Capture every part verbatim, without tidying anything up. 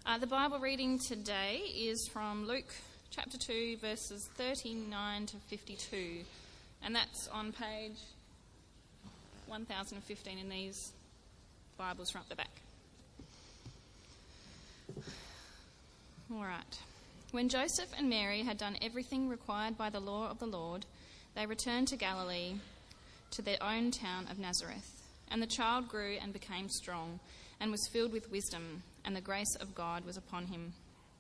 Uh, the Bible reading today is from Luke chapter two, verses thirty-nine to fifty-two, and that's on page one thousand fifteen in these Bibles front to back. All right. When Joseph and Mary had done everything required by the law of the Lord, they returned to Galilee, to their own town of Nazareth. And the child grew and became strong, and was filled with wisdom, and the grace of God was upon him.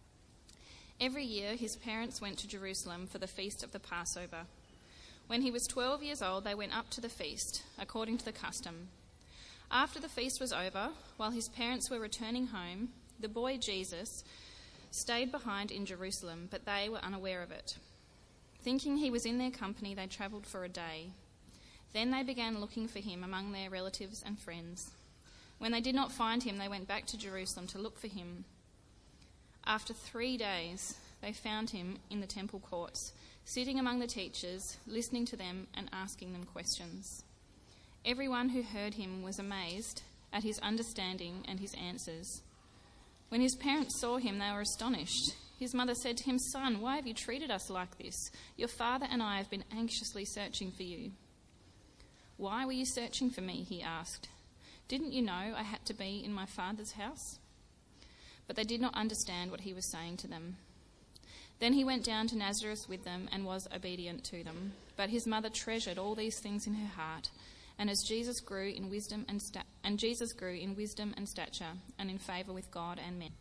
Every year his parents went to Jerusalem for the feast of the Passover. When he was twelve years old, they went up to the feast, according to the custom. After the feast was over, while his parents were returning home, the boy Jesus stayed behind in Jerusalem, but they were unaware of it. Thinking he was in their company, they travelled for a day. Then they began looking for him among their relatives and friends. When they did not find him, they went back to Jerusalem to look for him. After three days, they found him in the temple courts, sitting among the teachers, listening to them and asking them questions. Everyone who heard him was amazed at his understanding and his answers. When his parents saw him, they were astonished. His mother said to him, "Son, why have you treated us like this? Your father and I have been anxiously searching for you." "Why were you searching for me?" he asked. "Didn't you know I had to be in my father's house?" But they did not understand what he was saying to them. Then he went down to Nazareth with them and was obedient to them. But his mother treasured all these things in her heart. And as Jesus grew in wisdom and sta- and Jesus grew in wisdom and stature and in favour with God and men.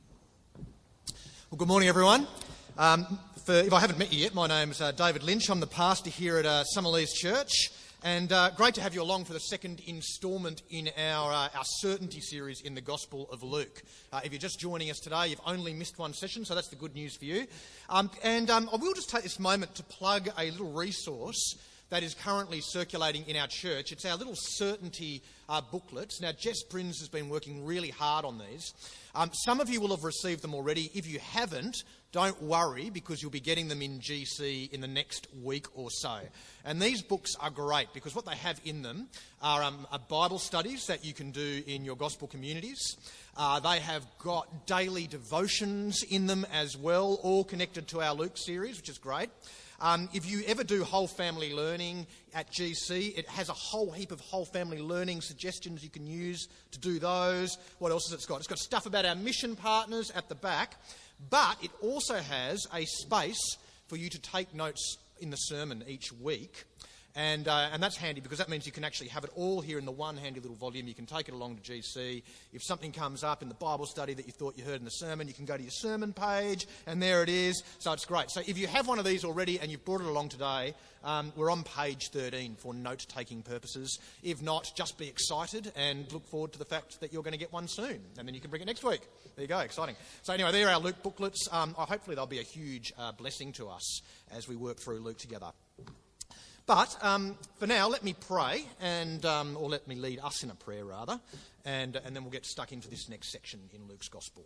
Well, good morning, everyone. Um, for, if I haven't met you yet, my name's uh, David Lynch. I'm the pastor here at uh, Summerlees Church. And uh, great to have you along for the second instalment in our uh, our Certainty series in the Gospel of Luke. Uh, if you're just joining us today, you've only missed one session, so that's the good news for you. Um, and um, I will just take this moment to plug a little resource that is currently circulating in our church. It's our little Certainty uh, booklets. Now, Jess Prinz has been working really hard on these. Um, some of you will have received them already. If you haven't, don't worry, because you'll be getting them in G C in the next week or so. And these books are great because what they have in them are, um, are Bible studies that you can do in your gospel communities. Uh, they have got daily devotions in them as well, all connected to our Luke series, which is great. Um, if you ever do whole family learning at G C, it has a whole heap of whole family learning suggestions you can use to do those. What else has it got? It's got stuff about our mission partners at the back, but it also has a space for you to take notes in the sermon each week. And uh, and that's handy because that means you can actually have it all here in the one handy little volume. You can take it along to G C. If something comes up in the Bible study that you thought you heard in the sermon, you can go to your sermon page and there it is. So it's great. So if you have one of these already and you've brought it along today, um, we're on page thirteen for note-taking purposes. If not, just be excited and look forward to the fact that you're going to get one soon. And then you can bring it next week. There you go, exciting. So anyway, there are our Luke booklets. Um, hopefully they'll be a huge uh, blessing to us as we work through Luke together. But um, for now, let me pray, and um, or let me lead us in a prayer, rather, and, and then we'll get stuck into this next section in Luke's Gospel.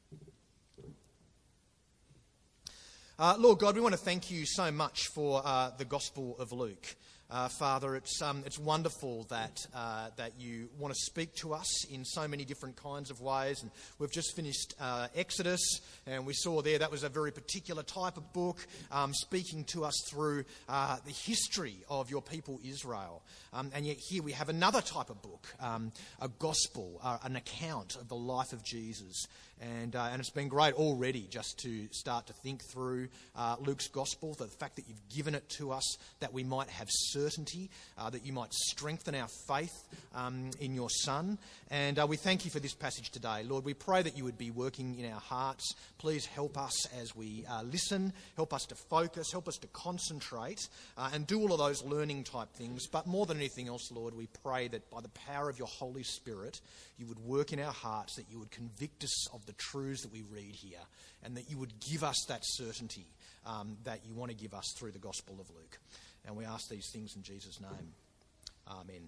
Uh, Lord God, we want to thank you so much for uh, the Gospel of Luke. Uh, Father, it's um, it's wonderful that uh, that you want to speak to us in so many different kinds of ways. And we've just finished uh, Exodus, and we saw there that was a very particular type of book, um, speaking to us through uh, the history of your people Israel. Um, and yet here we have another type of book, um, a gospel, uh, an account of the life of Jesus. And uh, and it's been great already just to start to think through uh, Luke's Gospel, the fact that you've given it to us, that we might have certainty, uh, that you might strengthen our faith um, in your Son. And uh, we thank you for this passage today. Lord, we pray that you would be working in our hearts. Please help us as we uh, listen, help us to focus, help us to concentrate uh, and do all of those learning type things. But more than anything else, Lord, we pray that by the power of your Holy Spirit, you would work in our hearts, that you would convict us of the truths that we read here, and that you would give us that certainty um, that you want to give us through the Gospel of Luke. And we ask these things in Jesus' name. Amen.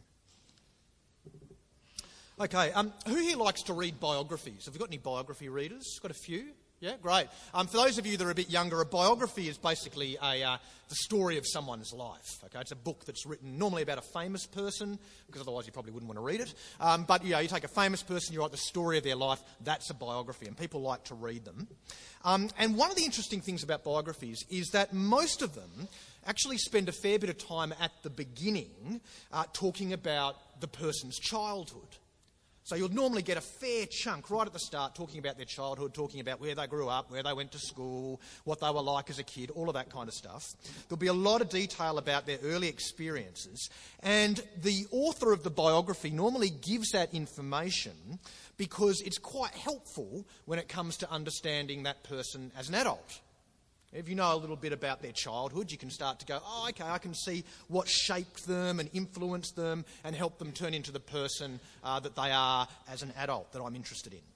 Okay, um, who here likes to read biographies? Have we got any biography readers? Got a few? Yeah, great. Um, for those of you that are a bit younger, a biography is basically a uh, the story of someone's life. Okay, it's a book that's written normally about a famous person, because otherwise you probably wouldn't want to read it. Um, but you know, you take a famous person, you write the story of their life. That's a biography, and people like to read them. Um, and one of the interesting things about biographies is that most of them actually spend a fair bit of time at the beginning uh, talking about the person's childhood. So you'll normally get a fair chunk right at the start talking about their childhood, talking about where they grew up, where they went to school, what they were like as a kid, all of that kind of stuff. There'll be a lot of detail about their early experiences. And the author of the biography normally gives that information because it's quite helpful when it comes to understanding that person as an adult. If you know a little bit about their childhood, you can start to go, oh, okay, I can see what shaped them and influenced them and helped them turn into the person uh, that they are as an adult that I'm interested in.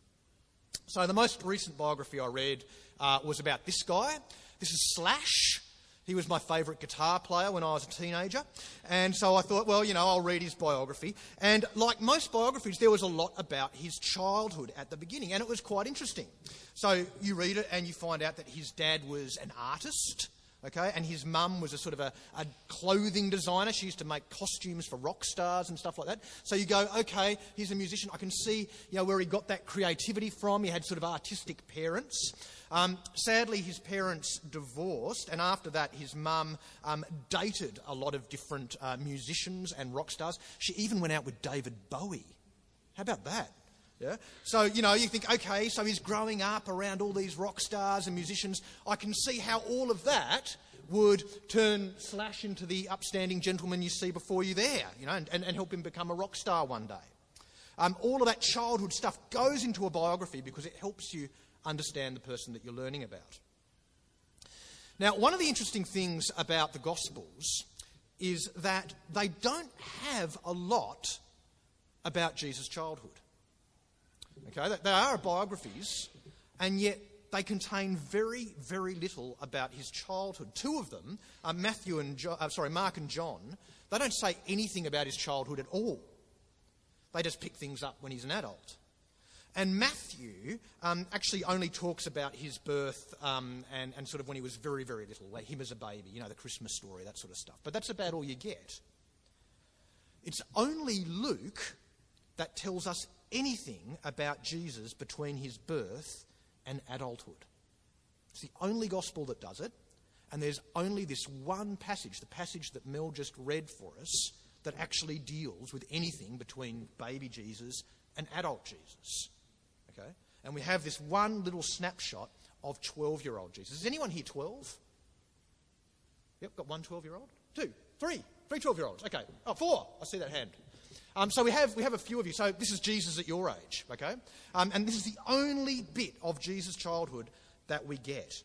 So the most recent biography I read uh, was about this guy. This is Slash. He was my favourite guitar player when I was a teenager. And so I thought, well, you know, I'll read his biography. And like most biographies, there was a lot about his childhood at the beginning, and it was quite interesting. So you read it and you find out that his dad was an artist, okay, and his mum was a sort of a, a clothing designer. She used to make costumes for rock stars and stuff like that. So you go, okay, he's a musician. I can see, you know, where he got that creativity from. He had sort of artistic parents. Um, sadly, his parents divorced, and after that, his mum um, dated a lot of different uh, musicians and rock stars. She even went out with David Bowie. How about that? Yeah. So, you know, you think, okay, so he's growing up around all these rock stars and musicians. I can see how all of that would turn Slash into the upstanding gentleman you see before you there, you know, and, and, and help him become a rock star one day. Um, all of that childhood stuff goes into a biography because it helps you understand the person that you're learning about. Now, one of the interesting things about the Gospels is that they don't have a lot about Jesus' childhood. Okay, they are biographies, and yet they contain very, very little about his childhood. Two of them, uh, Matthew and jo- uh, sorry, Mark and John, they don't say anything about his childhood at all. They just pick things up when he's an adult. And Matthew um, actually only talks about his birth um, and, and sort of when he was very, very little, like him as a baby, you know, the Christmas story, that sort of stuff. But that's about all you get. It's only Luke that tells us anything about Jesus between his birth and adulthood. It's the only gospel that does it, and there's only this one passage, the passage that Mel just read for us, that actually deals with anything between baby Jesus and adult Jesus. Okay? And we have this one little snapshot of twelve-year-old Jesus. Is anyone here twelve? Yep, got one twelve-year-old? Two, three, three twelve-year-olds. Okay. Oh, four. I see that hand. Um, so we have we have a few of you. So this is Jesus at your age, okay? Um, and this is the only bit of Jesus' childhood that we get.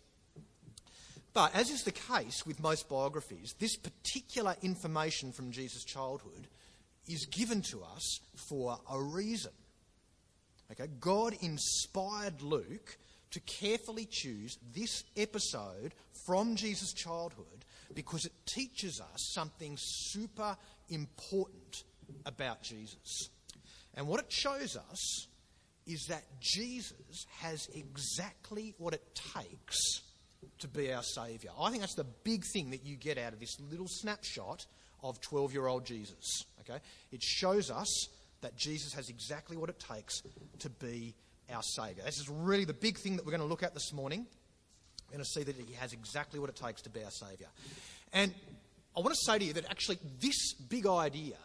But as is the case with most biographies, this particular information from Jesus' childhood is given to us for a reason. Okay, God inspired Luke to carefully choose this episode from Jesus' childhood because it teaches us something super important about Jesus. And what it shows us is that Jesus has exactly what it takes to be our saviour. I think that's the big thing that you get out of this little snapshot of twelve-year-old Jesus. Okay, it shows us that Jesus has exactly what it takes to be our saviour. This is really the big thing that we're going to look at this morning. We're going to see that he has exactly what it takes to be our saviour. And I want to say to you that actually this big idea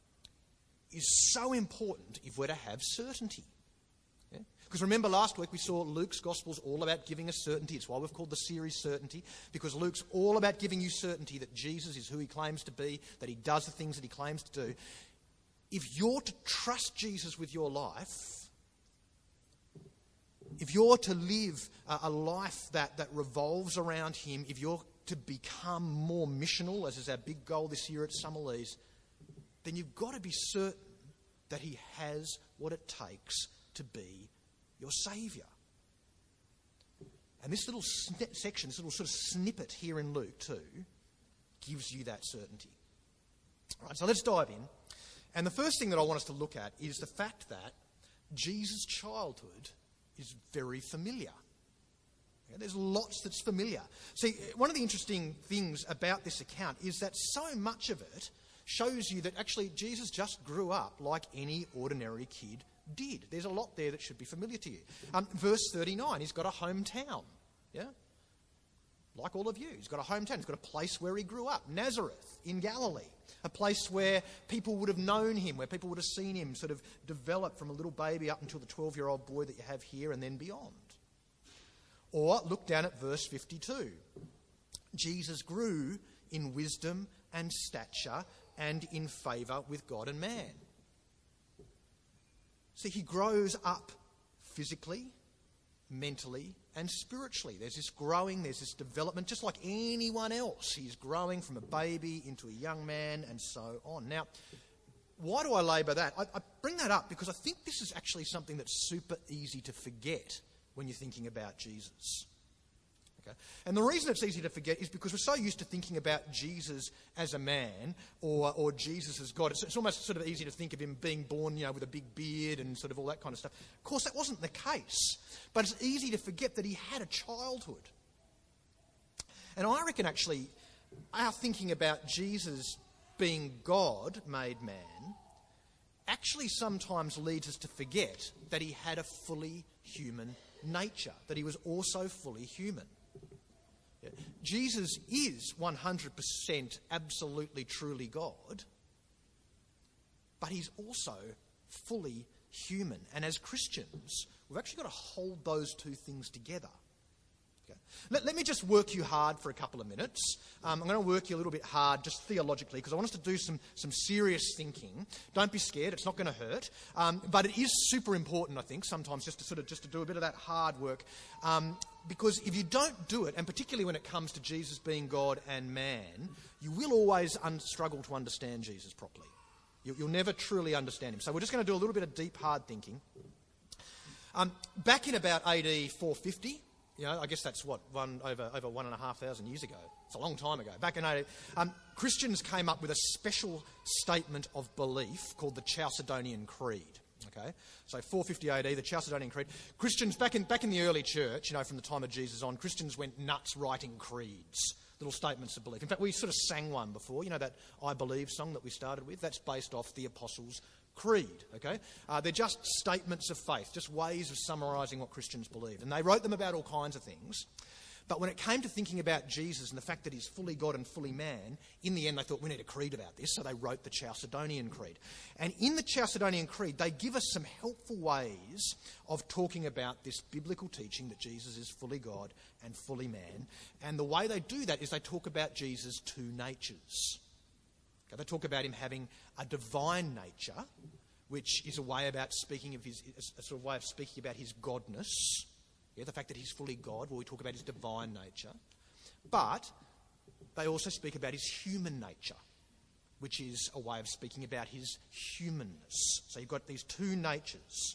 is so important if we're to have certainty. Yeah? Because remember last week we saw Luke's Gospel's all about giving us certainty. It's why we've called the series Certainty, because Luke's all about giving you certainty that Jesus is who he claims to be, that he does the things that he claims to do. If you're to trust Jesus with your life, if you're to live a, a life that, that revolves around him, if you're to become more missional, as is our big goal this year at Summerlees, then you've got to be certain that he has what it takes to be your saviour. And this little sn- section, this little sort of snippet here in Luke two, gives you that certainty. All right, so let's dive in. And the first thing that I want us to look at is the fact that Jesus' childhood is very familiar. There's lots that's familiar. See, one of the interesting things about this account is that so much of it shows you that actually Jesus just grew up like any ordinary kid did. There's a lot there that should be familiar to you. Um, verse thirty-nine, he's got a hometown, yeah? Like all of you. He's got a hometown. He's got a place where he grew up, Nazareth in Galilee, a place where people would have known him, where people would have seen him sort of develop from a little baby up until the twelve-year-old boy that you have here and then beyond. Or look down at verse fifty-two. Jesus grew in wisdom and stature and in favour with God and man. See, he grows up physically, mentally and spiritually. There's this growing, there's this development, just like anyone else. He's growing from a baby into a young man and so on. Now, why do I labour that? I, I bring that up because I think this is actually something that's super easy to forget when you're thinking about Jesus. Okay? And the reason it's easy to forget is because we're so used to thinking about Jesus as a man or, or Jesus as God. It's, it's almost sort of easy to think of him being born, you know, with a big beard and sort of all that kind of stuff. Of course, that wasn't the case. But it's easy to forget that he had a childhood. And I reckon actually our thinking about Jesus being God made man actually sometimes leads us to forget that he had a fully human nature, that he was also fully human. Yeah. Jesus is one hundred percent absolutely truly God, but he's also fully human. And as Christians, we've actually got to hold those two things together. Okay. Let, let me just work you hard for a couple of minutes. Um, I'm going to work you a little bit hard just theologically because I want us to do some, some serious thinking. Don't be scared, it's not going to hurt. Um, but it is super important, I think, sometimes just to sort of just to do a bit of that hard work. Um, because if you don't do it, and particularly when it comes to Jesus being God and man, you will always un- struggle to understand Jesus properly. You, you'll never truly understand him. So we're just going to do a little bit of deep, hard thinking. Um, back in about A D four fifty, you know, I guess that's what, one over over one and a half thousand years ago. It's a long time ago. Back in eighty, um, Christians came up with a special statement of belief called the Chalcedonian Creed. Okay, so four fifty A D, the Chalcedonian Creed. Christians back in back in the early church, you know, from the time of Jesus on, Christians went nuts writing creeds, little statements of belief. In fact, we sort of sang one before. You know that "I Believe" song that we started with. That's based off the Apostles' Creed, okay? Uh, they're just statements of faith, just ways of summarising what Christians believe. And they wrote them about all kinds of things. But when it came to thinking about Jesus and the fact that he's fully God and fully man, in the end they thought, we need a creed about this, so they wrote the Chalcedonian Creed. And in the Chalcedonian Creed, they give us some helpful ways of talking about this biblical teaching that Jesus is fully God and fully man. And the way they do that is they talk about Jesus' two natures. Okay, they talk about him having a divine nature, which is a way about speaking of his, a sort of way of speaking about his godness. Yeah, the fact that he's fully God, well, we talk about his divine nature. But they also speak about his human nature, which is a way of speaking about his humanness. So you've got these two natures.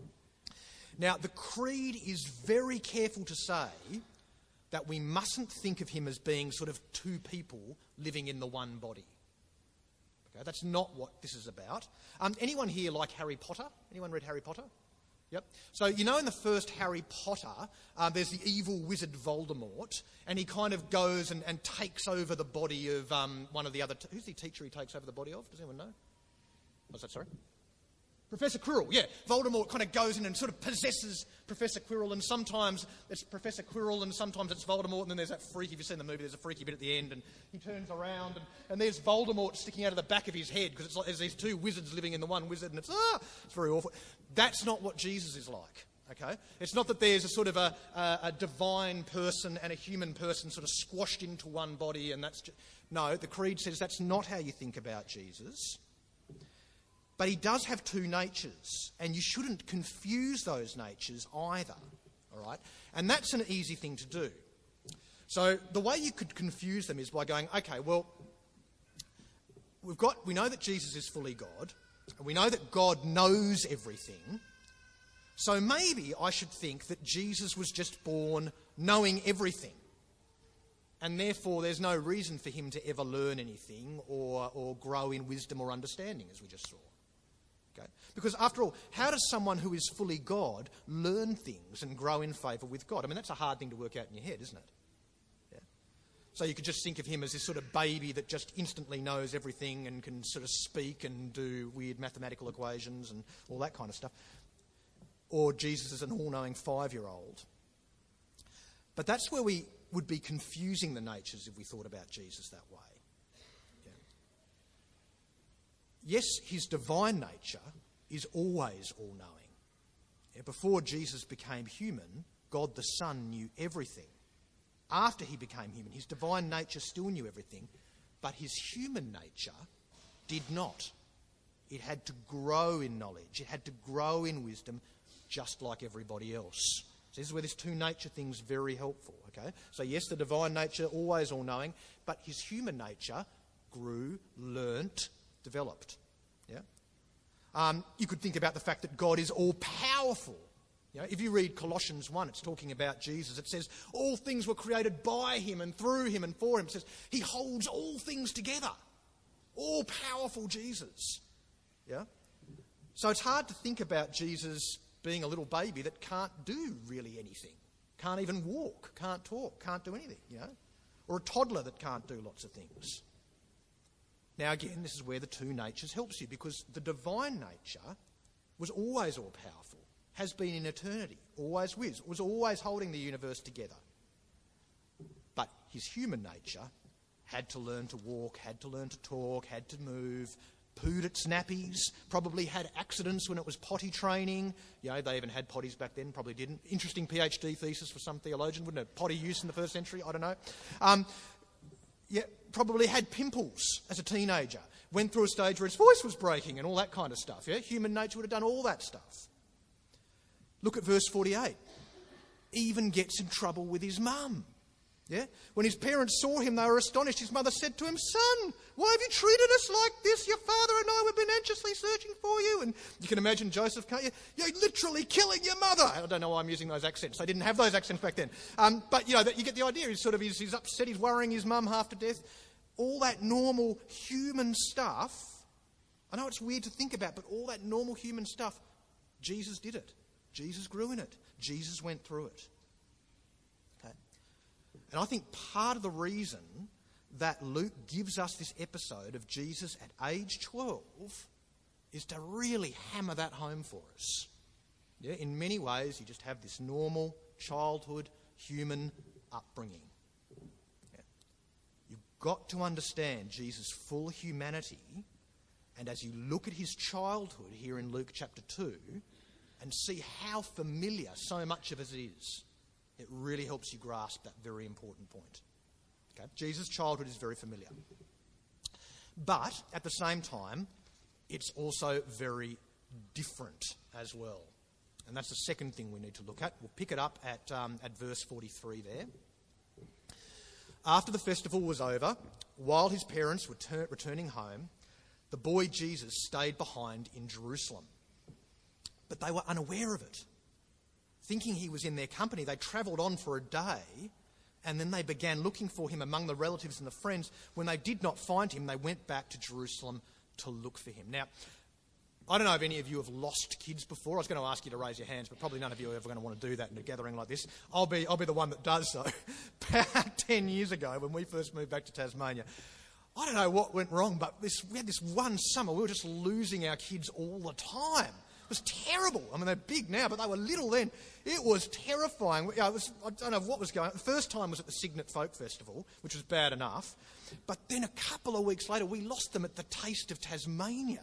Now, the Creed is very careful to say that we mustn't think of him as being sort of two people living in the one body. Okay, that's not what this is about. Um, anyone here like Harry Potter? Anyone read Harry Potter? Yep. So you know in the first Harry Potter, um, there's the evil wizard Voldemort, and he kind of goes and, and takes over the body of um, one of the other... T- who's the teacher he takes over the body of? Does anyone know? What's that, sorry? Professor Quirrell, yeah. Voldemort kind of goes in and sort of possesses Professor Quirrell, and sometimes it's Professor Quirrell and sometimes it's Voldemort, and then there's that freaky, if you've seen the movie, there's a freaky bit at the end, and he turns around, and, and there's Voldemort sticking out of the back of his head, because it's like there's these two wizards living in the one wizard, and it's, ah, it's very awful. That's not what Jesus is like, okay? It's not that there's a sort of a, a, a divine person and a human person sort of squashed into one body, and that's just... No, the Creed says that's not how you think about Jesus. But he does have two natures, and you shouldn't confuse those natures either, all right? And that's an easy thing to do. So the way you could confuse them is by going, okay, well, we've got, we know that Jesus is fully God, and we know that God knows everything, so maybe I should think that Jesus was just born knowing everything, and therefore there's no reason for him to ever learn anything or, or grow in wisdom or understanding, as we just saw. Okay. Because after all, how does someone who is fully God learn things and grow in favour with God? I mean, that's a hard thing to work out in your head, isn't it? Yeah. So you could just think of him as this sort of baby that just instantly knows everything and can sort of speak and do weird mathematical equations and all that kind of stuff. Or Jesus as an all-knowing five-year-old. But that's where we would be confusing the natures if we thought about Jesus that way. Yeah. Yes, his divine nature is always all-knowing. Yeah, before Jesus became human, God the Son knew everything. After he became human, his divine nature still knew everything, but his human nature did not. It had to grow in knowledge. It had to grow in wisdom, just like everybody else. So this is where this two-nature thing's very helpful, okay? So yes, the divine nature, always all-knowing, but his human nature grew, learnt, developed, yeah? Um, you could think about the fact that God is all-powerful. You know, if you read Colossians one, it's talking about Jesus. It says, all things were created by him and through him and for him. It says, he holds all things together. All-powerful Jesus, yeah? So it's hard to think about Jesus being a little baby that can't do really anything, can't even walk, can't talk, can't do anything, you know, or a toddler that can't do lots of things. Now again, this is where the two natures helps you, because the divine nature was always all-powerful, has been in eternity, always was, was always holding the universe together. But his human nature had to learn to walk, had to learn to talk, had to move, pooed its nappies, probably had accidents when it was potty training. You know, they even had potties back then, probably didn't. Interesting PhD thesis for some theologian, wouldn't it? Potty use in the first century, I don't know. Um, yeah, probably had pimples as a teenager, went through a stage where his voice was breaking and all that kind of stuff. Yeah, human nature would have done all that stuff. Look at verse forty-eight. Even gets in trouble with his mum. Yeah? When his parents saw him, they were astonished. His mother said to him, son, why have you treated us like this? Your father and I have been anxiously searching for you. And you can imagine Joseph, can't you? You're literally killing your mother. I don't know why I'm using those accents. They didn't have those accents back then. Um, but, you know, that you get the idea. He's sort of, he's, he's upset, he's worrying his mum half to death. All that normal human stuff, I know it's weird to think about, but all that normal human stuff, Jesus did it. Jesus grew in it. Jesus went through it. And I think part of the reason that Luke gives us this episode of Jesus at age twelve is to really hammer that home for us. Yeah, in many ways, you just have this normal childhood human upbringing. Yeah. You've got to understand Jesus' full humanity, and as you look at his childhood here in Luke chapter two and see how familiar so much of it is, it really helps you grasp that very important point. Okay? Jesus' childhood is very familiar. But at the same time, it's also very different as well. And that's the second thing we need to look at. We'll pick it up at, um, at verse forty-three there. After the festival was over, while his parents were ter- returning home, the boy Jesus stayed behind in Jerusalem. But they were unaware of it. Thinking he was in their company, they travelled on for a day, and then they began looking for him among the relatives and the friends. When they did not find him, they went back to Jerusalem to look for him. Now, I don't know if any of you have lost kids before. I was going to ask you to raise your hands, but probably none of you are ever going to want to do that in a gathering like this. I'll be, I'll be the one that does so. About ten years ago, when we first moved back to Tasmania, I don't know what went wrong, but this, we had this one summer, we were just losing our kids all the time. It was terrible. I mean, they're big now, but they were little then. It was terrifying. You know, it was, I don't know what was going on. The first time was at the Cygnet Folk Festival, which was bad enough. But then a couple of weeks later, we lost them at the Taste of Tasmania.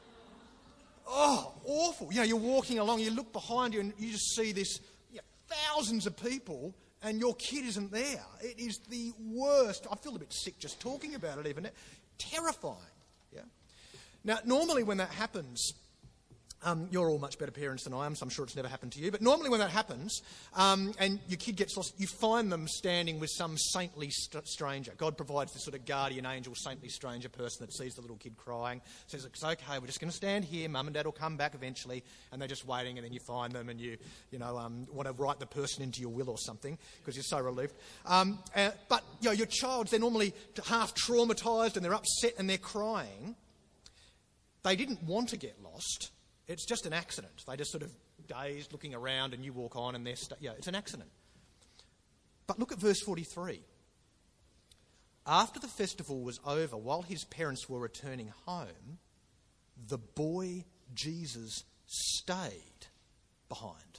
Oh, awful. You know, you're walking along, you look behind you, and you just see this, you know, thousands of people, and your kid isn't there. It is the worst. I feel a bit sick just talking about it even. Terrifying. Yeah. Now, normally when that happens, Um, you're all much better parents than I am, so I'm sure it's never happened to you. But normally when that happens um, and your kid gets lost, you find them standing with some saintly st- stranger. God provides this sort of guardian angel, saintly stranger person that sees the little kid crying, says, it's okay, we're just going to stand here, mum and dad will come back eventually, and they're just waiting, and then you find them and you, you know, um, want to write the person into your will or something because you're so relieved. Um, uh, but, you know, your child's, they're normally half traumatised and they're upset and they're crying. They didn't want to get lost. It's just an accident. They just sort of dazed, looking around, and you walk on and they're... St- yeah, it's an accident. But look at verse forty-three. After the festival was over, while his parents were returning home, the boy Jesus stayed behind.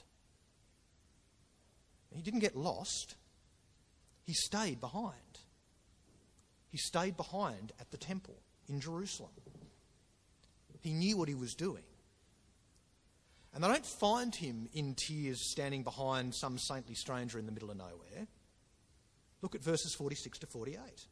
He didn't get lost. He stayed behind. He stayed behind at the temple in Jerusalem. He knew what he was doing. And they don't find him in tears standing behind some saintly stranger in the middle of nowhere. Look at verses forty-six to forty-eight.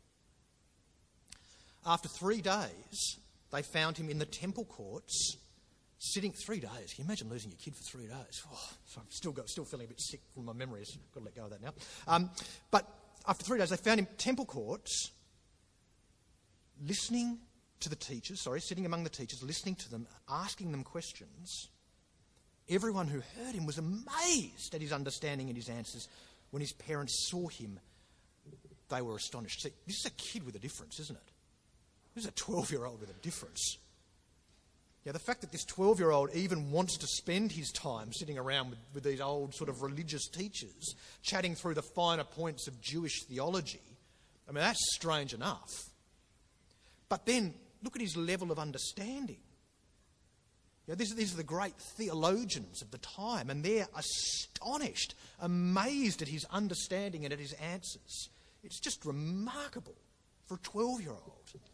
After three days, they found him in the temple courts, sitting three days. Can you imagine losing your kid for three days? Oh, I'm still, got, still feeling a bit sick from my memories. I've got to let go of that now. Um, but after three days, they found him temple courts, listening to the teachers, sorry, sitting among the teachers, listening to them, asking them questions. Everyone who heard him was amazed at his understanding and his answers. When his parents saw him, they were astonished. See, this is a kid with a difference, isn't it? This is a twelve-year-old with a difference. Yeah, the fact that this twelve-year-old even wants to spend his time sitting around with, with these old sort of religious teachers, chatting through the finer points of Jewish theology, I mean, that's strange enough. But then, look at his level of understanding. You know, these, these are the great theologians of the time, and they're astonished, amazed at his understanding and at his answers. It's just remarkable for a twelve-year-old.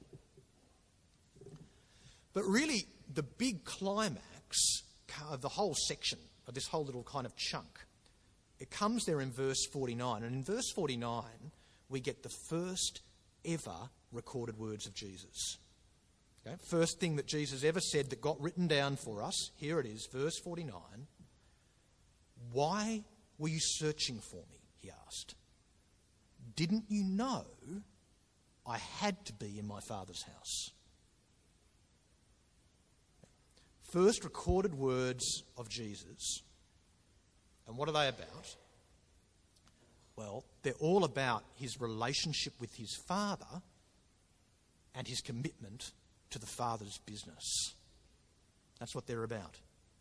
But really, the big climax of the whole section, of this whole little kind of chunk, it comes there in verse forty-nine. And in verse forty-nine, we get the first ever recorded words of Jesus. Okay? First thing that Jesus ever said that got written down for us. Here it is, verse forty-nine. Why were you searching for me? He asked. Didn't you know I had to be in my Father's house? First recorded words of Jesus. And what are they about? Well, they're all about his relationship with his Father and his commitment to the Father's business. That's what they're about.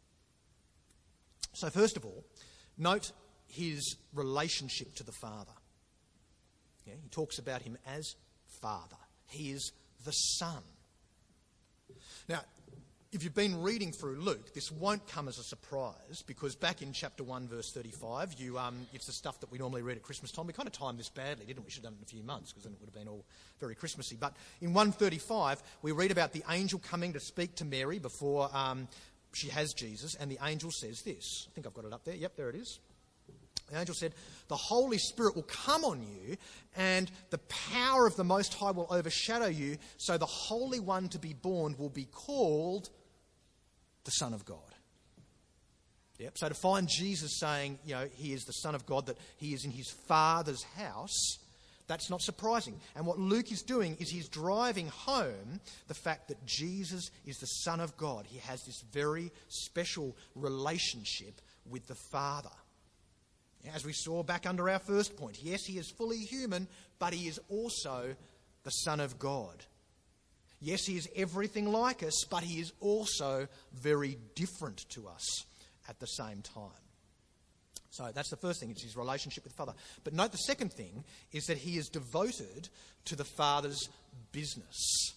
So first of all, note his relationship to the Father. Yeah, he talks about him as Father. He is the Son. Now, if you've been reading through Luke, this won't come as a surprise, because back in chapter one, verse thirty-five, you, um, it's the stuff that we normally read at Christmas time. We kind of timed this badly, didn't we? We should have done it in a few months, because then it would have been all very Christmassy. But in one thirty-five, we read about the angel coming to speak to Mary before um, she has Jesus, and the angel says this. I think I've got it up there. Yep, there it is. The angel said, the Holy Spirit will come on you, and the power of the Most High will overshadow you, so the Holy One to be born will be called the Son of God. Yep. So to find Jesus saying, you know, he is the Son of God, that he is in his Father's house, that's not surprising. And what Luke is doing is he's driving home the fact that Jesus is the Son of God. He has this very special relationship with the Father. As we saw back under our first point, yes, he is fully human, but he is also the Son of God. Yes, he is everything like us, but he is also very different to us at the same time. So that's the first thing, it's his relationship with the Father. But note the second thing is that he is devoted to the Father's business.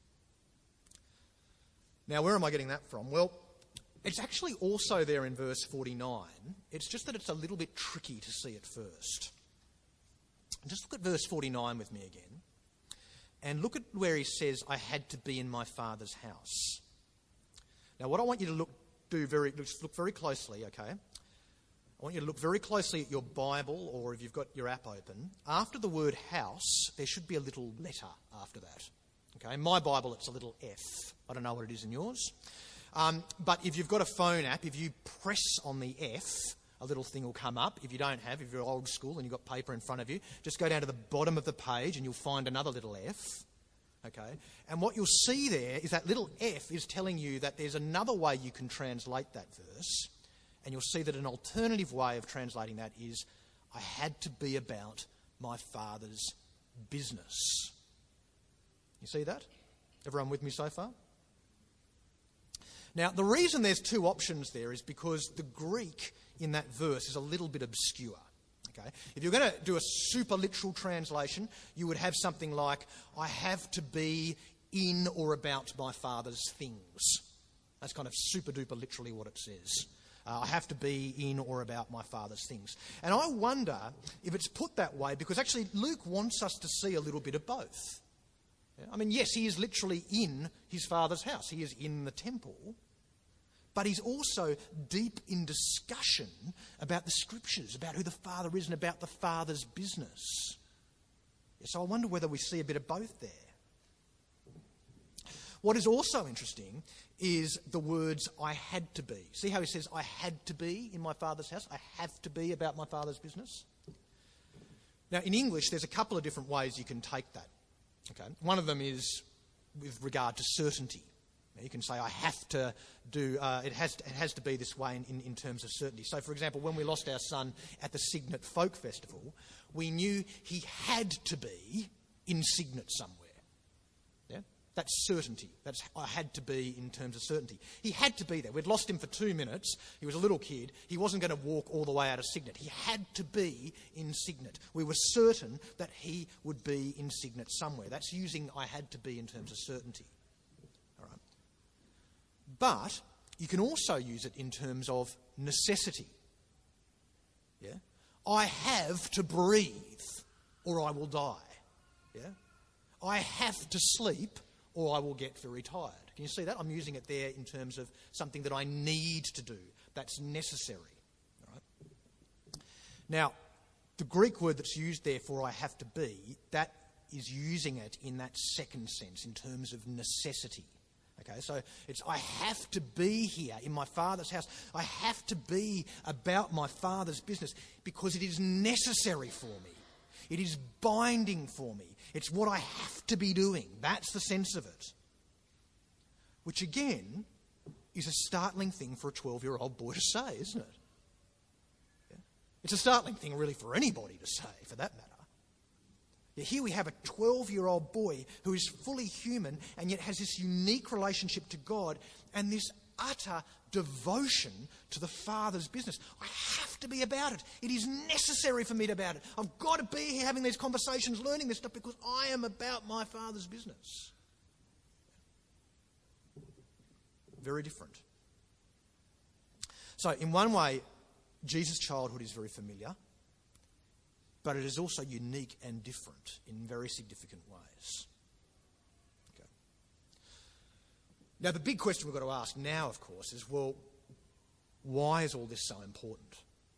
Now, where am I getting that from? Well, it's actually also there in verse forty-nine. It's just that it's a little bit tricky to see at first. Just look at verse forty-nine with me again. And look at where he says, I had to be in my Father's house. Now, what I want you to look do very look very closely, okay? I want you to look very closely at your Bible, or if you've got your app open. After the word house, there should be a little letter after that. Okay, in my Bible, it's a little F. I don't know what it is in yours. Um, but if you've got a phone app, if you press on the F, a little thing will come up. If you don't have, if you're old school and you've got paper in front of you, just go down to the bottom of the page and you'll find another little F. Okay? And what you'll see there is that little F is telling you that there's another way you can translate that verse. And you'll see that an alternative way of translating that is, I had to be about my Father's business. You see that? Everyone with me so far? Now, the reason there's two options there is because the Greek in that verse is a little bit obscure. Okay? If you're going to do a super literal translation, you would have something like, I have to be in or about my Father's things. That's kind of super duper literally what it says. Uh, I have to be in or about my Father's things. And I wonder if it's put that way because actually Luke wants us to see a little bit of both. Yeah? I mean, yes, he is literally in his Father's house. He is in the temple. But he's also deep in discussion about the Scriptures, about who the Father is and about the Father's business. Yeah, so I wonder whether we see a bit of both there. What is also interesting is the words, I had to be. See how he says, I had to be in my Father's house? I have to be about my Father's business? Now, in English, there's a couple of different ways you can take that. Okay, one of them is with regard to certainty. Now, you can say, I have to do, uh, it, has to, it has to be this way in, in, in terms of certainty. So, for example, when we lost our son at the Cygnet Folk Festival, we knew he had to be in Cygnet somewhere. Yeah? That's certainty. That's I had to be in terms of certainty. He had to be there. We'd lost him for two minutes. He was a little kid. He wasn't going to walk all the way out of Cygnet. He had to be in Cygnet. We were certain that he would be in Cygnet somewhere. That's using I had to be in terms of certainty. All right. But you can also use it in terms of necessity. Yeah? I have to breathe or I will die. Yeah? I have to sleep or I will get very tired. Can you see that? I'm using it there in terms of something that I need to do. That's necessary. All right? Now, the Greek word that's used there for I have to be, that is using it in that second sense, in terms of necessity. Okay, so it's I have to be here in my Father's house. I have to be about my Father's business because it is necessary for me. It is binding for me. It's what I have to be doing. That's the sense of it. Which again is a startling thing for a twelve-year-old boy to say, isn't it? Yeah. It's a startling thing really for anybody to say, for that matter. Yeah, here we have a twelve-year-old boy who is fully human and yet has this unique relationship to God and this utter devotion to the Father's business. I have to be about it. It is necessary for me to be about it. I've got to be here having these conversations, learning this stuff because I am about my Father's business. Very different. So in one way, Jesus' childhood is very familiar, but it is also unique and different in very significant ways. Okay. Now, the big question we've got to ask now, of course, is, well, why is all this so important?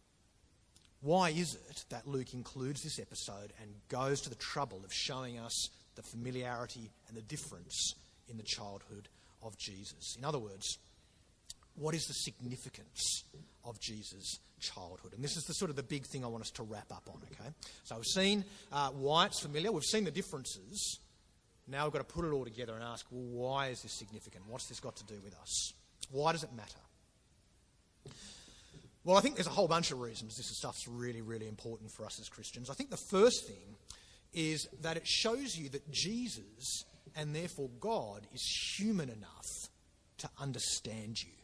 Why is it that Luke includes this episode and goes to the trouble of showing us the familiarity and the difference in the childhood of Jesus? In other words, what is the significance of Jesus' childhood? And this is the sort of the big thing I want us to wrap up on, okay? So we've seen uh, why it's familiar. We've seen the differences. Now we've got to put it all together and ask, well, why is this significant? What's this got to do with us? Why does it matter? Well, I think there's a whole bunch of reasons this stuff's really, really important for us as Christians. I think the first thing is that it shows you that Jesus, and therefore God, is human enough to understand you.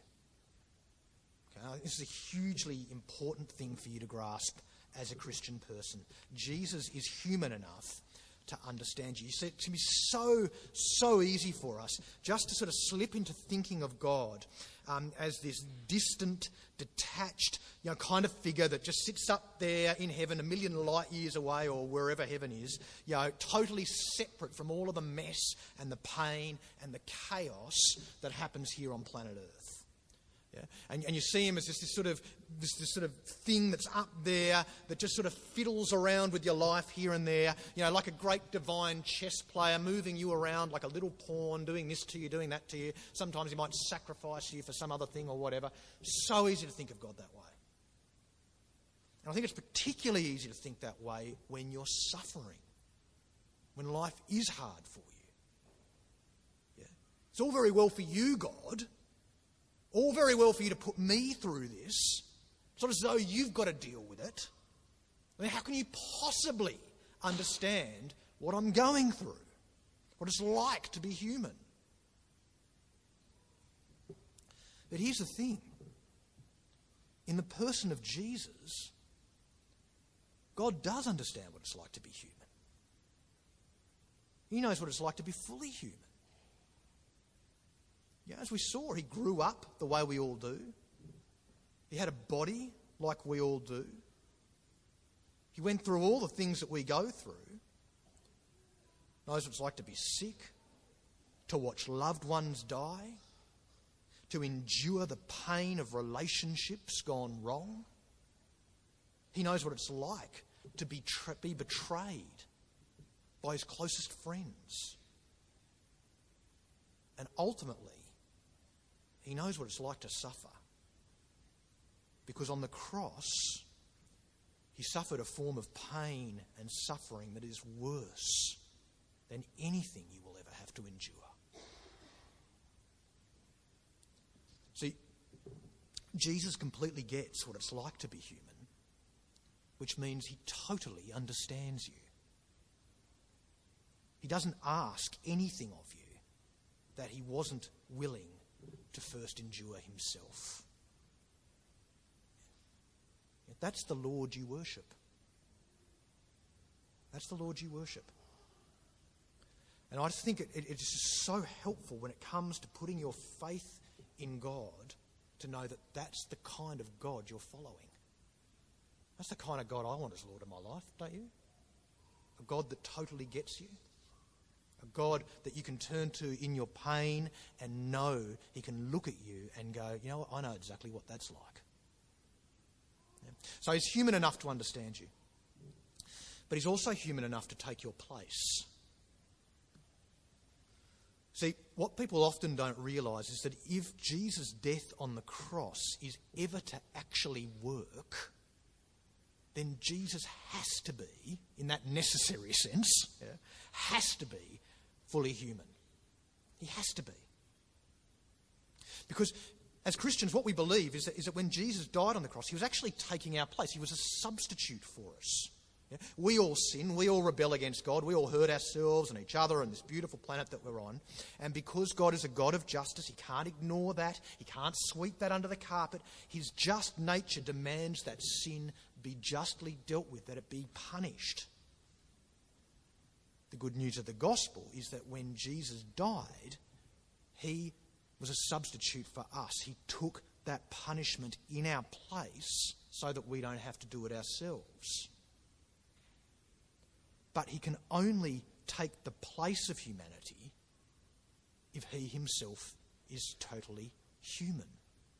Okay, this is a hugely important thing for you to grasp as a Christian person. Jesus is human enough to understand you. You see, it can be so, so easy for us just to sort of slip into thinking of God um, as this distant, detached, you know, kind of figure that just sits up there in heaven a million light years away or wherever heaven is, you know, totally separate from all of the mess and the pain and the chaos that happens here on planet Earth. Yeah? And, and you see him as this, this sort of this, this sort of thing that's up there that just sort of fiddles around with your life here and there, you know, like a great divine chess player moving you around like a little pawn, doing this to you, doing that to you. Sometimes he might sacrifice you for some other thing or whatever. So easy to think of God that way. And I think it's particularly easy to think that way when you're suffering, when life is hard for you. Yeah? It's all very well for you, God. All very well for you to put me through this. It's not as though you've got to deal with it. I mean, how can you possibly understand what I'm going through? What it's like to be human? But here's the thing. In the person of Jesus, God does understand what it's like to be human. He knows what it's like to be fully human. Yeah, as we saw, he grew up the way we all do. He had a body like we all do. He went through all the things that we go through. Knows what it's like to be sick, to watch loved ones die, to endure the pain of relationships gone wrong. He knows what it's like to be, tra- be betrayed by his closest friends. And ultimately, he knows what it's like to suffer. Because on the cross, he suffered a form of pain and suffering that is worse than anything you will ever have to endure. See, Jesus completely gets what it's like to be human, which means he totally understands you. He doesn't ask anything of you that he wasn't willing to first endure himself. That's the Lord you worship. That's the Lord you worship. And I just think it, it, it's so helpful when it comes to putting your faith in God to know that that's the kind of God you're following. That's the kind of God I want as Lord of my life, don't you? A God that totally gets you. A God that you can turn to in your pain and know he can look at you and go, you know what, I know exactly what that's like. Yeah. So he's human enough to understand you. But he's also human enough to take your place. See, what people often don't realise is that if Jesus' death on the cross is ever to actually work, then Jesus has to be, in that necessary sense, yeah, has to be fully human. He has to be. Because as Christians, what we believe is that, is that when Jesus died on the cross, he was actually taking our place. He was a substitute for us. Yeah? We all sin, we all rebel against God, we all hurt ourselves and each other and this beautiful planet that we're on. And because God is a God of justice, he can't ignore that, he can't sweep that under the carpet. His just nature demands that sin be justly dealt with, that it be punished. The good news of the gospel is that when Jesus died, he was a substitute for us. He took that punishment in our place so that we don't have to do it ourselves. But he can only take the place of humanity if he himself is totally human.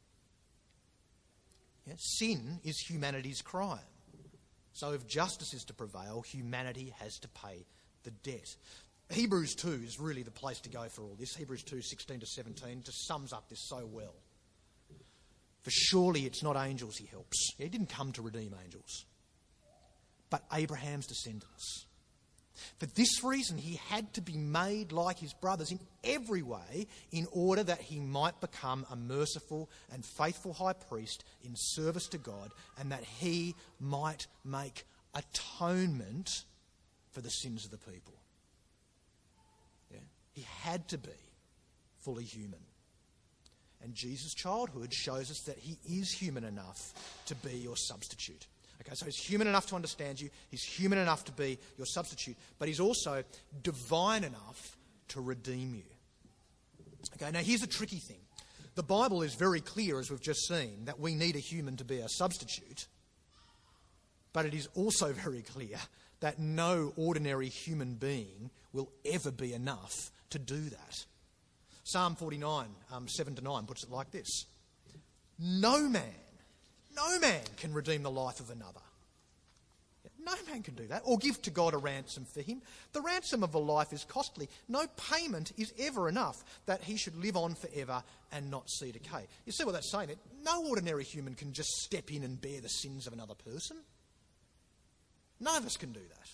Yeah? Sin is humanity's crime. So if justice is to prevail, humanity has to pay the debt. Hebrews two is really the place to go for all this. Hebrews two, sixteen to seventeen just sums up this so well. For surely it's not angels he helps. He didn't come to redeem angels, but Abraham's descendants. For this reason he had to be made like his brothers in every way in order that he might become a merciful and faithful high priest in service to God, and that he might make atonement for the sins of the people. Yeah? He had to be fully human. And Jesus' childhood shows us that he is human enough to be your substitute. Okay, so he's human enough to understand you, he's human enough to be your substitute, but he's also divine enough to redeem you. Okay, now here's the tricky thing. The Bible is very clear, as we've just seen, that we need a human to be our substitute, but it is also very clear that no ordinary human being will ever be enough to do that. Psalm forty-nine, um, seven to nine puts it like this. No man, no man can redeem the life of another. No man can do that, or give to God a ransom for him. The ransom of a life is costly. No payment is ever enough that he should live on forever and not see decay. You see what that's saying? No ordinary human can just step in and bear the sins of another person. None of us can do that.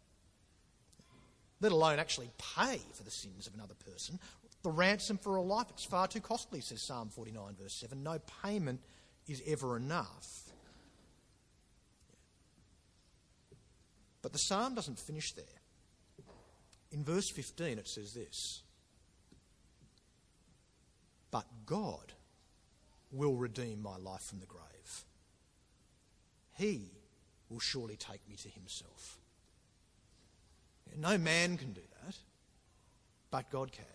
Let alone actually pay for the sins of another person. The ransom for a life, it's far too costly, says Psalm forty-nine, verse seven. No payment is ever enough. But the psalm doesn't finish there. In verse fifteen it says this. But God will redeem my life from the grave. He will surely take me to himself. No man can do that, but God can.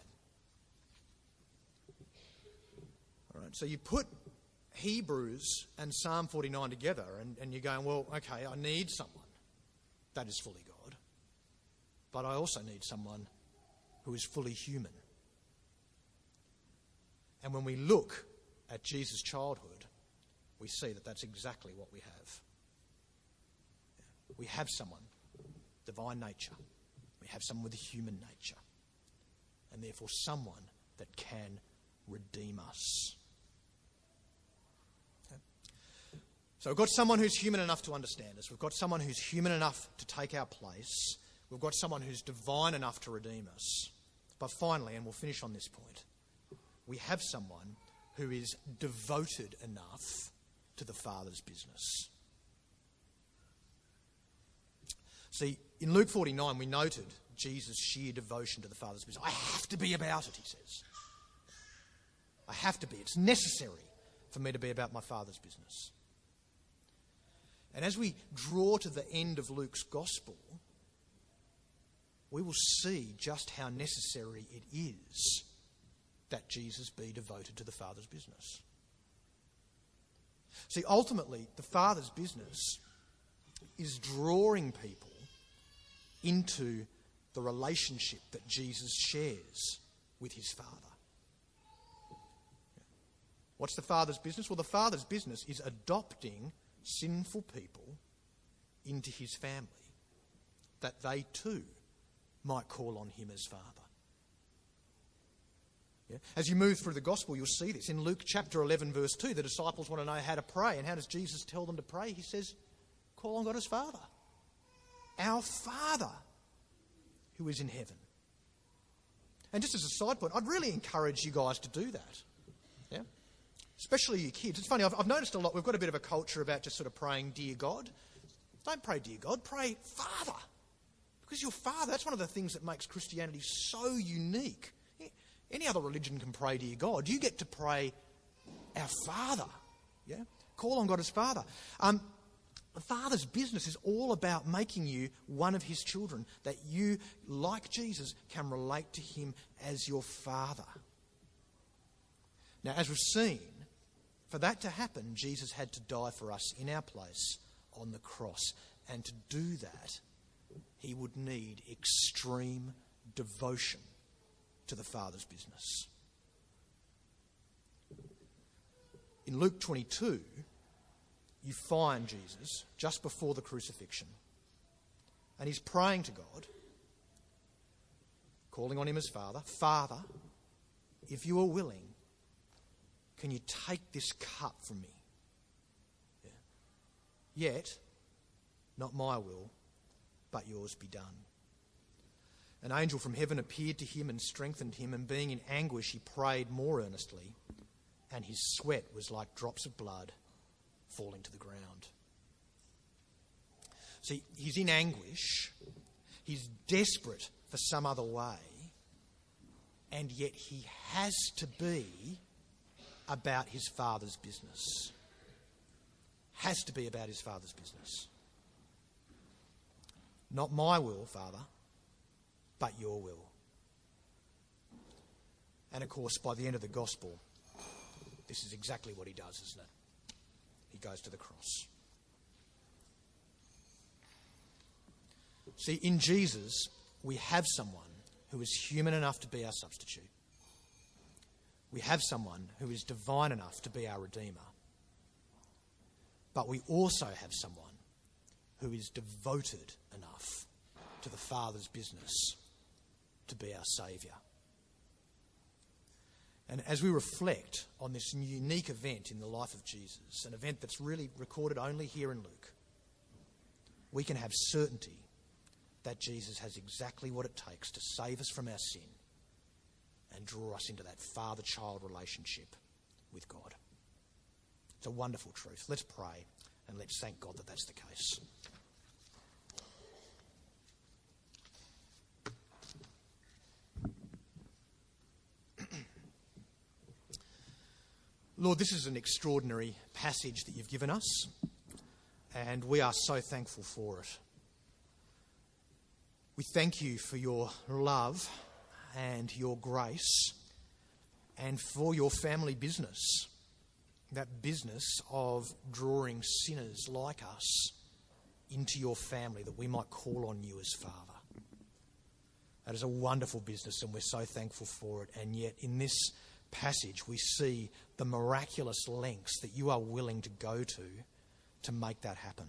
All right, so you put Hebrews and Psalm forty-nine together and, and you're going, well, okay, I need someone that is fully God, but I also need someone who is fully human. And when we look at Jesus' childhood, we see that that's exactly what we have. We have someone, divine nature. We have someone with a human nature. And therefore someone that can redeem us. Okay. So we've got someone who's human enough to understand us. We've got someone who's human enough to take our place. We've got someone who's divine enough to redeem us. But finally, and we'll finish on this point, we have someone who is devoted enough to the Father's business. See, in Luke forty-nine, we noted Jesus' sheer devotion to the Father's business. I have to be about it, he says. I have to be. It's necessary for me to be about my Father's business. And as we draw to the end of Luke's Gospel, we will see just how necessary it is that Jesus be devoted to the Father's business. See, ultimately, the Father's business is drawing people into the relationship that Jesus shares with his Father. What's the Father's business? Well, the Father's business is adopting sinful people into his family, that they too might call on him as Father. Yeah? As you move through the Gospel, you'll see this. In Luke chapter eleven, verse two, the disciples want to know how to pray. And how does Jesus tell them to pray? He says, call on God as Father. Our Father who is in heaven. And just as a side point, I'd really encourage you guys to do that. Yeah? Especially your kids. It's funny, I've, I've noticed a lot, we've got a bit of a culture about just sort of praying, Dear God. Don't pray, Dear God, pray, Father. Because your Father, that's one of the things that makes Christianity so unique. Any other religion can pray, Dear God. You get to pray, Our Father. Yeah? Call on God as Father. Um, the Father's business is all about making you one of his children, that you, like Jesus, can relate to him as your Father. Now, as we've seen, for that to happen, Jesus had to die for us in our place on the cross. And to do that, he would need extreme devotion to the Father's business. In Luke twenty-two, you find Jesus just before the crucifixion, and he's praying to God, calling on him as Father. Father, if you are willing, can you take this cup from me? Yeah. Yet, not my will, but yours be done. An angel from heaven appeared to him and strengthened him, and being in anguish, he prayed more earnestly, and his sweat was like drops of blood falling to the ground. See, he's in anguish. He's desperate for some other way, and yet he has to be about his Father's business. Has to be about his Father's business. Not my will, Father, but your will. And of course, by the end of the Gospel, this is exactly what he does, isn't it? He goes to the cross. See, in Jesus, we have someone who is human enough to be our substitute. We have someone who is divine enough to be our Redeemer. But we also have someone who is devoted enough to the Father's business to be our Saviour. And as we reflect on this unique event in the life of Jesus, an event that's really recorded only here in Luke, we can have certainty that Jesus has exactly what it takes to save us from our sin and draw us into that father-child relationship with God. It's a wonderful truth. Let's pray and let's thank God that that's the case. Lord, this is an extraordinary passage that you've given us, and we are so thankful for it. We thank you for your love and your grace and for your family business, that business of drawing sinners like us into your family that we might call on you as Father. That is a wonderful business, and we're so thankful for it. And yet in this passage we see the miraculous lengths that you are willing to go to to make that happen.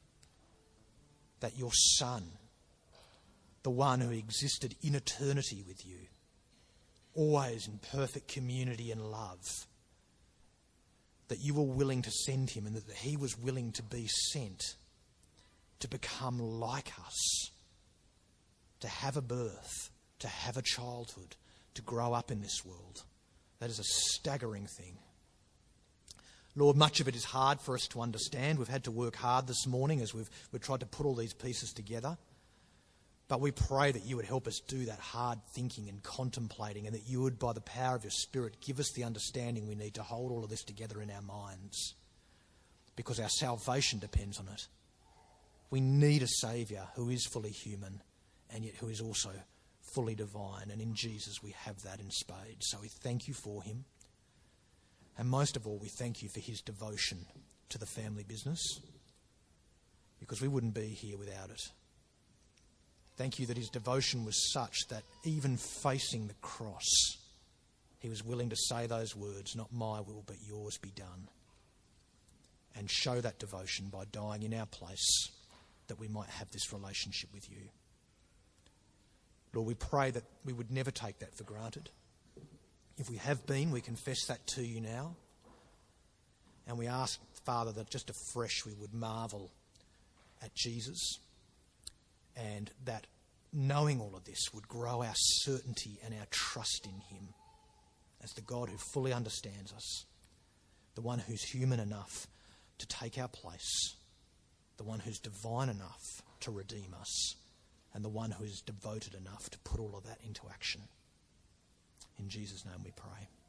That your Son, the one who existed in eternity with you, always in perfect community and love, that you were willing to send him and that he was willing to be sent to become like us, to have a birth, to have a childhood, to grow up in this world. That is a staggering thing. Lord, much of it is hard for us to understand. We've had to work hard this morning as we've, we've tried to put all these pieces together. But we pray that you would help us do that hard thinking and contemplating, and that you would, by the power of your Spirit, give us the understanding we need to hold all of this together in our minds, because our salvation depends on it. We need a Saviour who is fully human and yet who is also fully divine, and in Jesus we have that in spades. So we thank you for him, and most of all we thank you for his devotion to the family business, because we wouldn't be here without it. Thank you that his devotion was such that even facing the cross, he was willing to say those words, "Not my will, but yours be done," and show that devotion by dying in our place that we might have this relationship with you. Lord, we pray that we would never take that for granted. If we have been, we confess that to you now. And we ask, Father, that just afresh we would marvel at Jesus, and that knowing all of this would grow our certainty and our trust in him as the God who fully understands us, the one who's human enough to take our place, the one who's divine enough to redeem us, and the one who is devoted enough to put all of that into action. In Jesus' name we pray.